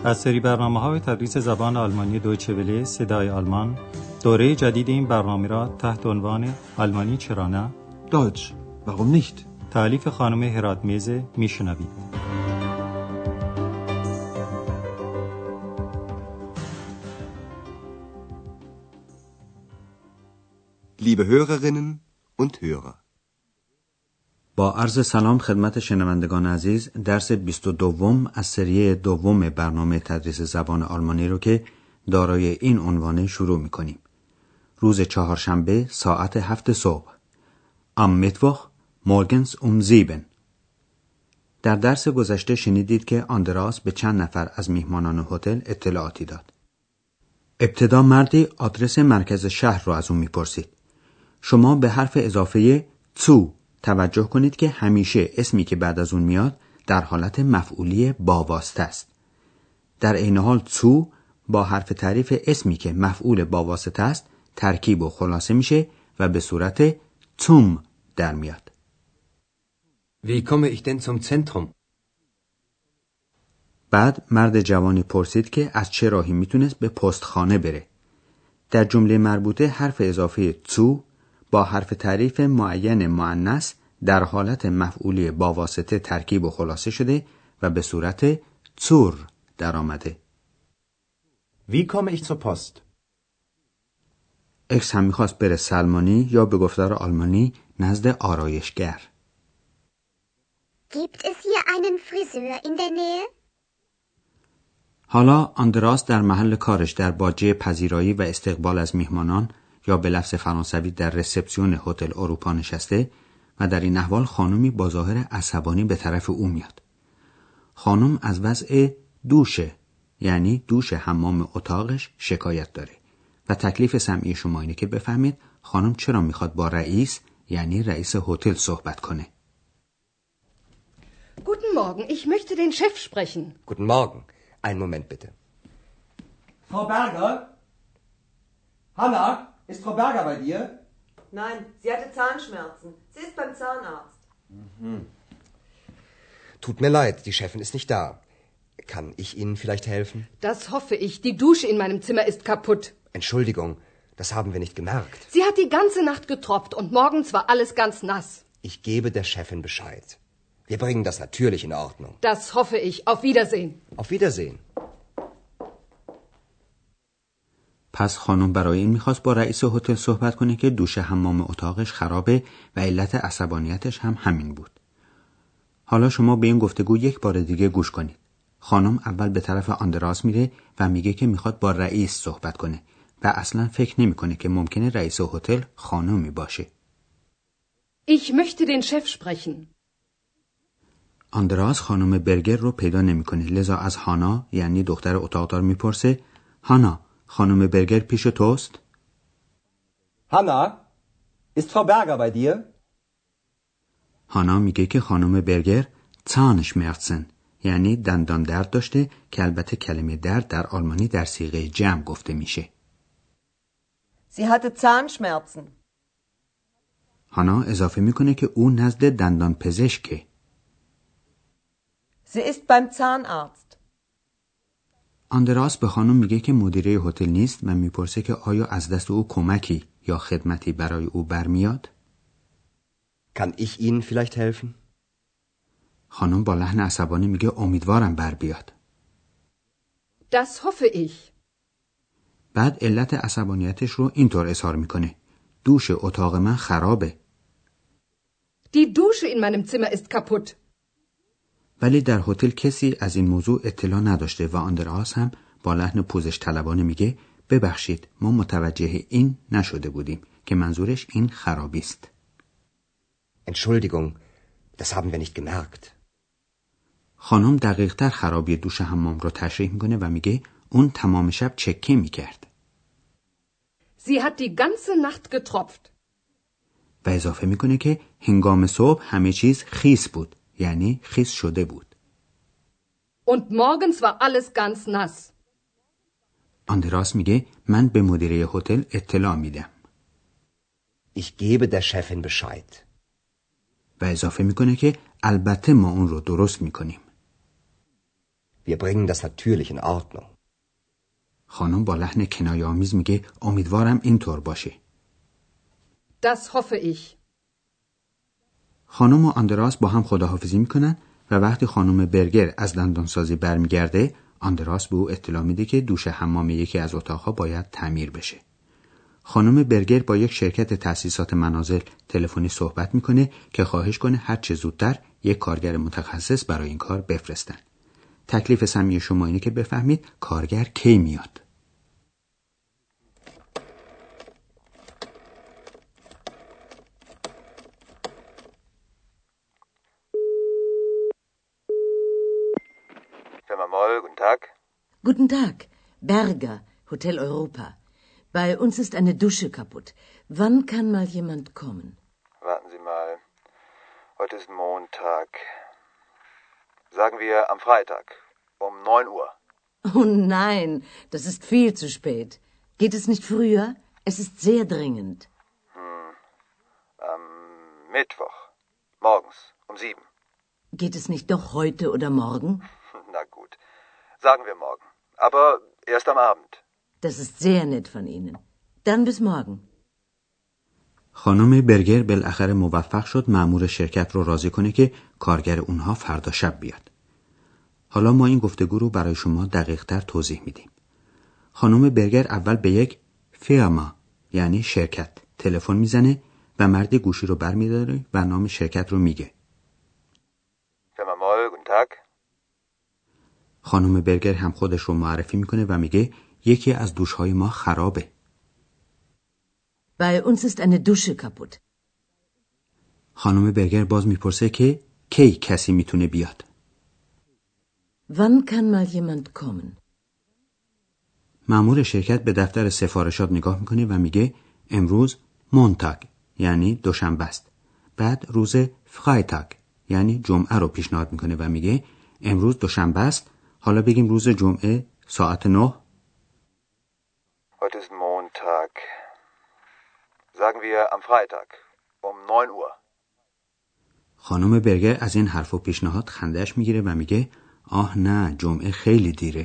از سری برنامه‌های تدریس زبان آلمانی دویچه وله صدای آلمان، دوره جدید این برنامه را تحت عنوان آلمانی چرا نه؟ Deutsch, warum nicht? تألیف خانم هراتمیز میشنوید. Liebe Hörerinnen und Hörer. با عرض سلام خدمت شنوندگان عزیز، درس 22 از سری دوم برنامه تدریس زبان آلمانی رو که دارای این عنوان شروع می‌کنیم. روز چهارشنبه ساعت 7 صبح. Am Mittwoch morgens um 7. در درس گذشته شنیدید که آندراس به چند نفر از میهمانان هتل اطلاعاتی داد. ابتدا مردی آدرس مرکز شهر رو از اون میپرسید. شما به حرف اضافه zu توجه کنید که همیشه اسمی که بعد از اون میاد در حالت مفعولی با واسطه است. در عین حال zu با حرف تعریف اسمی که مفعول با واسطه است ترکیب و خلاصه میشه و به صورت zum در میاد. Wie komme ich denn zum Zentrum? بعد مرد جوانی پرسید که از چه راهی میتونست به پستخانه بره. در جمله مربوطه حرف اضافه zu با حرف تعریف معین مؤنث در حالت مفعولی با واسطه ترکیب و خلاصه شده و به صورت zur در آمده. Wie komme ich zur Post? اکس هم میخواست بره سلمانی یا به گفتار آلمانی نزد آرایشگر. Gibt es hier einen Friseur in der Nähe? حالا آندراس در محل کارش در باجه پذیرایی و استقبال از میهمانان یا به لفظ فرانسوی در رسپسیون هتل اروپا نشسته و در این احوال خانمی با ظاهر عصبانی به طرف او میاد. خانم از وضع دوشه یعنی دوش حمام اتاقش شکایت داره و تکلیف سمعی شما اینه که بفهمید خانم چرا میخواد با رئیس یعنی رئیس هتل صحبت کنه. Guten Morgen, ich möchte den Chef sprechen. Guten Morgen. Einen Moment bitte. Frau Berger? Hanna, ist Frau Berger bei dir? Nein, sie hatte Zahnschmerzen. Sie ist beim Zahnarzt. Tut mir leid, die Chefin ist nicht da. Kann ich Ihnen vielleicht helfen? Das hoffe ich. Die Dusche in meinem Zimmer ist kaputt. Entschuldigung, das haben wir nicht gemerkt. Sie hat die ganze Nacht getropft und morgens war alles ganz nass. Ich gebe der Chefin Bescheid. Wir bringen das natürlich in Ordnung. Das hoffe ich. Auf Wiedersehen. Auf Wiedersehen. پس خانم برای این میخواست با رئیس هتل صحبت کنه که دوش حمام اتاقش خرابه و علت عصبانیتش هم همین بود. حالا شما به این گفتگو یک بار دیگه گوش کنید. خانم اول به طرف آندراس میره و میگه که میخواد با رئیس صحبت کنه و اصلا فکر نمیکنه که ممکنه رئیس هتل خانمی باشه. Ich möchte den Chef sprechen. آندراس خانم برگر رو پیدا نمیکنه، لذا از هانا یعنی دختر اتاقدار میپرسه هانا، خانم برگر پیش توست؟ Hanna, ist Frau Berger bei dir? هانا میگه که خانم برگر Zahnschmerzen یعنی دندان درد داشته که البته کلمه درد در آلمانی در صیغه جمع گفته میشه. Sie hatte Zahnschmerzen. هانا اضافه میکنه که او نزد دندان پزشکه. Sie ist beim Zahnarzt. آندراس به خانم میگه که مدیره هتل نیست و میپرسه که آیا از دست او کمکی یا خدمتی برای او برمیاد؟ Kann ich Ihnen vielleicht helfen? خانم با لحن عصبانی میگه امیدوارم بر بیاد. Das hoffe ich. بعد علت عصبانیتش رو اینطور اظهار میکنه. دوش اتاق من خرابه. Die Dusche in meinem Zimmer ist kaputt. ولی در هتل کسی از این موضوع اطلاع نداشته و آندراس هم با لحن پوزش طلبانه میگه ببخشید ما متوجه این نشده بودیم که منظورش این خرابی است. Entschuldigung, das haben wir nicht gemerkt. خانم دقیق‌تر خرابی دوش حمام رو تشریح میکنه و میگه اون تمام شب چکه میکرد. Sie hat die ganze Nacht getropft. و اضافه میکنه که هنگام صبح همه چیز خیس بود، یعنی خیس شده بود. Und morgens war alles ganz nass. آندراس میگه من به مدیره هتل اطلاع میدم. Ich gebe der Chefin Bescheid. و اضافه میکنه که البته ما اون رو درست میکنیم. Wir bringen das natürlich in Ordnung. خانم با لحن کنایه‌آمیز میگه امیدوارم اینطور باشه. Das hoffe ich. خانم و آندراس با هم خداحافظی میکنن و وقتی خانم برگر از دندانسازی برمیگرده، آندراس به او اطلاع میده که دوش حمام یکی از اتاقها باید تعمیر بشه. خانم برگر با یک شرکت تأسیسات منازل تلفنی صحبت میکنه که خواهش کنه هر چه زودتر یک کارگر متخصص برای این کار بفرستن. تکلیف سمی شما اینه که بفهمید کارگر کی میاد. Firma Moll, guten Tag. Guten Tag, Berger, Hotel Europa. Bei uns ist eine Dusche kaputt. Wann kann mal jemand kommen? Warten Sie mal. Heute ist Montag. Sagen wir am Freitag um 9 Uhr. Oh nein, das ist viel zu spät. Geht es nicht früher? Es ist sehr dringend. Am Mittwoch. Morgens um 7. Geht es nicht doch heute oder morgen? Na gut. Sagen wir morgen. Aber erst am Abend. Das ist sehr nett von Ihnen. Dann bis morgen. خانم برگر بالاخره موفق شد مأمور شرکت رو راضی کنه که کارگر اونها فردا شب بیاد. حالا ما این گفتگو رو برای شما دقیق‌تر توضیح میدیم. خانم برگر اول به یک فیرما یعنی شرکت تلفن میزنه و مرد گوشی رو برمی‌داره و نام شرکت رو میگه. Firma Moll, guten Tag. خانم برگر هم خودش رو معرفی میکنه و میگه یکی از دوش‌های ما خرابه. Bei uns ist eine Dusche kaputt. خانم برگر باز میپرسه که کی کسی میتونه بیاد. Wann kann mal jemand kommen? مأمور شرکت به دفتر سفارشات نگاه میکنه و میگه امروز مونتاگ یعنی دوشنبه است. بعد روز فرایتاگ یعنی جمعه رو پیشنهاد میکنه و میگه امروز دوشنبه است، حالا بگیم روز جمعه ساعت 9. Heute ist Montag. Sagen wir am Freitag um 9 Uhr. خانم برگر از این حرف و پیشنهاد خنده‌اش میگیره و میگه آه نه، جمعه خیلی دیره.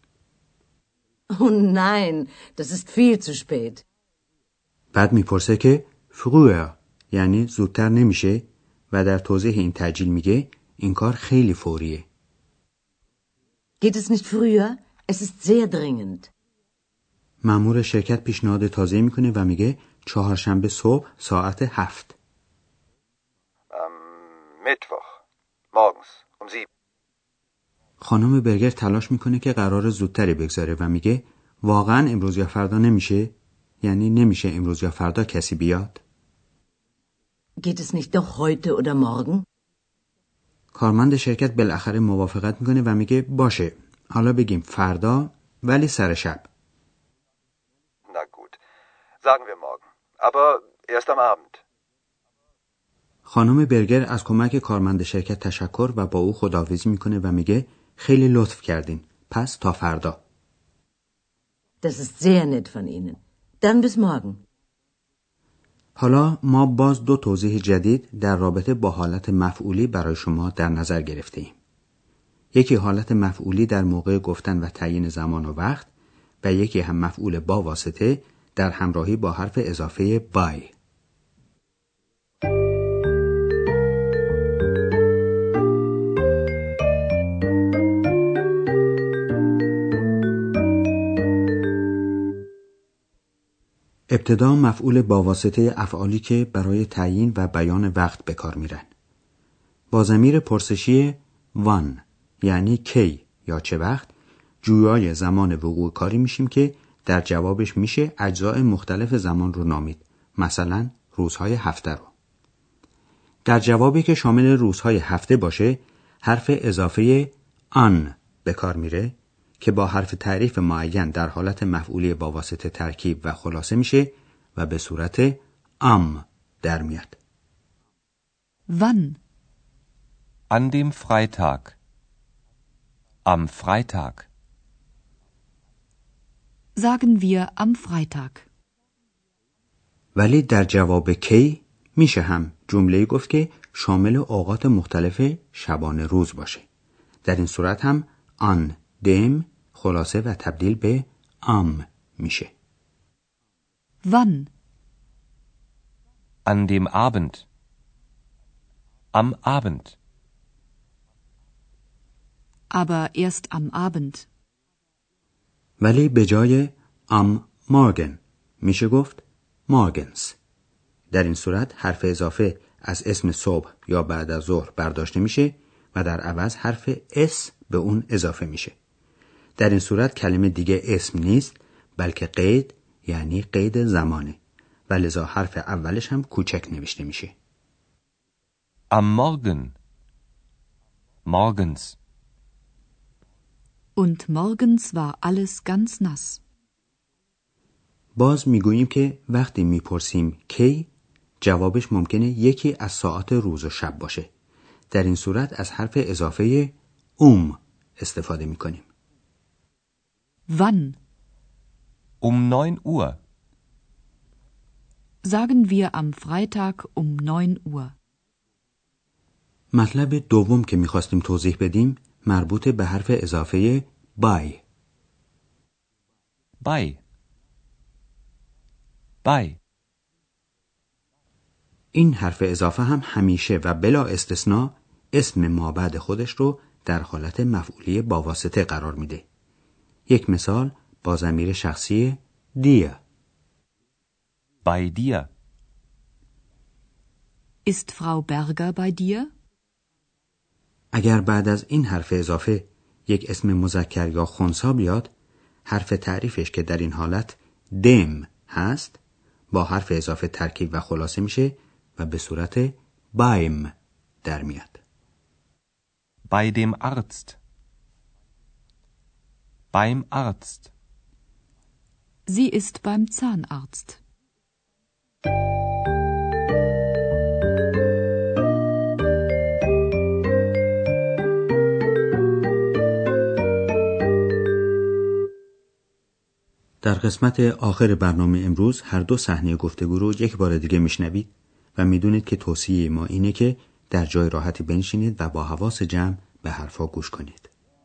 Oh nein, das ist viel zu spät. بعد میپرسه که früher یعنی زودتر نمیشه و در توضیح این تعجیل میگه این کار خیلی فوریه. Geht es nicht früher? Es ist sehr dringend. مأمور شرکت پیشنهاد تازه میکنه و میگه چهارشنبه صبح ساعت 7. Am Mittwoch. Morgens um 7. خانم برگر تلاش میکنه که قرار زودتری بگذاره و میگه واقعا امروز یا فردا نمیشه؟ یعنی نمیشه امروز یا فردا کسی بیاد؟ Geht es nicht doch heute oder morgen? کارمند شرکت بالاخره موافقت میکنه و میگه باشه، حالا بگیم فردا ولی سر شب. Na gut. Sagen wir morgen. Aber erst am Abend. خانم برگر از کمک کارمند شرکت تشکر و با او خداحافظی میکنه و میگه خیلی لطف کردین. پس تا فردا. Das ist sehr nett von Ihnen. Dann bis morgen. حالا ما باز دو توضیح جدید در رابطه با حالت مفعولی برای شما در نظر گرفته ایم. یکی حالت مفعولی در موقع گفتن و تعیین زمان و وقت و یکی هم مفعول با واسطه در همراهی با حرف اضافه بای. ابتدا مفعول با واسطه افعالی که برای تعیین و بیان وقت به کار میرن. با ضمیر پرسشی وان یعنی کی یا چه وقت جویای زمان وقوع کاری میشیم که در جوابش میشه اجزای مختلف زمان رو نامید. مثلا روزهای هفته رو. در جوابی که شامل روزهای هفته باشه حرف اضافه آن به کار میره که با حرف تعریف معین در حالت مفعولی با واسطه ترکیب و خلاصه میشه و به صورت ام در میاد. Wann? An dem Freitag. Am Freitag. Sagen wir am Freitag. ولی در جواب کی میشه هم جمله‌ای گفت که شامل اوقات مختلف شبانه روز باشه. در این صورت هم آن دم خلاصه و تبدیل به ام میشه. Wann? An dem Abend. Am Abend. Aber erst am Abend. ولی به جای ام مارگن میشه گفت مارگنز. در این صورت حرف اضافه از اسم صبح یا بعد از ظهر برداشته میشه و در عوض حرف اس به اون اضافه میشه. در این صورت کلمه دیگه اسم نیست بلکه قید یعنی قید زمانه و لذا حرف اولش هم کوچک نوشته میشه. Am Morgen. Morgens. Und morgens war alles ganz nass. باز میگوییم که وقتی میپرسیم کی جوابش ممکنه یکی از ساعات روز و شب باشه. در این صورت از حرف اضافه استفاده میکنیم. Wann? Um 9 Uhr. Sagen wir am Freitag um 9 Uhr. مطلب دوم که میخواستیم توضیح بدیم مربوط به حرف اضافه by. Bei. Bei. این حرف اضافه هم همیشه و بلا استثناء اسم مابعد خودش رو در حالت مفعولی با واسطه قرار میده. یک مثال با ضمیر شخصی dir. Bei dir. Ist Frau Berger bei dir? اگر بعد از این حرف اضافه یک اسم مذکر یا خنثی بیاد، حرف تعریفش که در این حالت دم هست با حرف اضافه ترکیب و خلاصه میشه و به صورت بایم در میاد. Bei dem Arzt. Beim Arzt. Sie ist beim Zahnarzt. در قسمت آخر برنامه امروز هر دو صحنه گفتگو رو یک بار دیگه میشنوید و میدونید که توصیه ما اینه که در جای راحتی بنشینید و با حواس جمع به حرفا گوش کنید.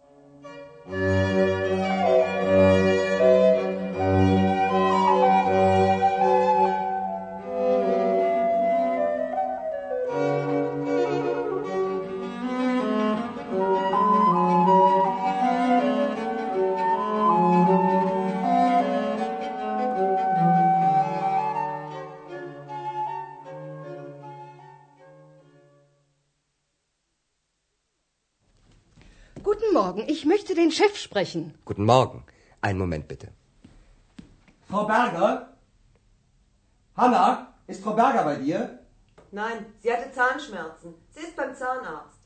Guten Morgen, ich möchte den Chef sprechen. Guten Morgen. Einen Moment bitte. Frau Berger? Hanna, ist Frau Berger bei dir? Nein, sie hatte Zahnschmerzen. Sie ist beim Zahnarzt.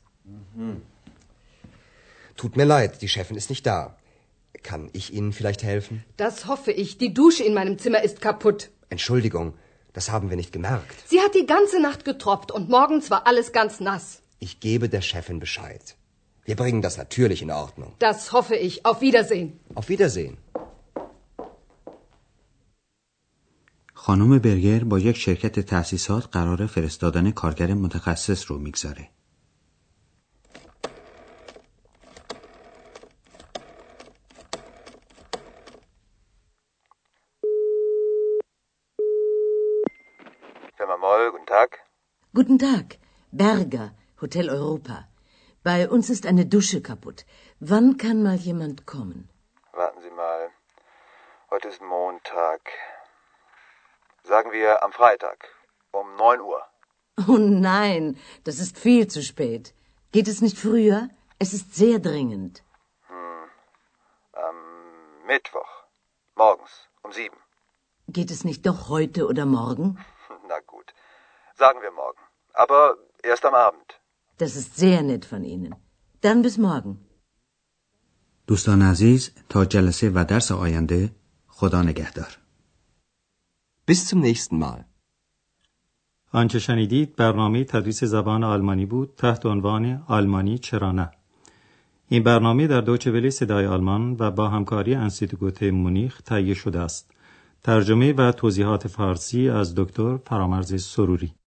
Tut mir leid, die Chefin ist nicht da. Kann ich Ihnen vielleicht helfen? Das hoffe ich. Die Dusche in meinem Zimmer ist kaputt. Entschuldigung, das haben wir nicht gemerkt. Sie hat die ganze Nacht getropft und morgens war alles ganz nass. Ich gebe der Chefin Bescheid. Wir bringen das natürlich in Ordnung. Das hoffe ich. Auf Wiedersehen. Auf Wiedersehen. خانم برگر با یک شرکت تأسیسات قرار فرستادن کارگر متخصص رو میگذاره. Firma Moll, guten Tag. Guten Tag, Berger, Hotel Europa. Bei uns ist eine Dusche kaputt. Wann kann mal jemand kommen? Warten Sie mal. Heute ist Montag. Sagen wir am Freitag um 9 Uhr. Oh nein, das ist viel zu spät. Geht es nicht früher? Es ist sehr dringend. Am Mittwoch. Morgens um 7. Geht es nicht doch heute oder morgen? Na gut. Sagen wir morgen. Aber erst am Abend. Das ist sehr nett von Ihnen. Dann bis morgen. دوستان عزیز تا جلسه و درس آینده خدا نگهدار. Bis zum nächsten Mal. آنچه شنیدید برنامه تدریس زبان آلمانی بود تحت عنوان آلمانی چرا نه. این برنامه در دویچه وله صدای آلمان و با همکاری انستیتوت مونیخ تهیه شده است. ترجمه و توضیحات فارسی از دکتر فرامرز سروری.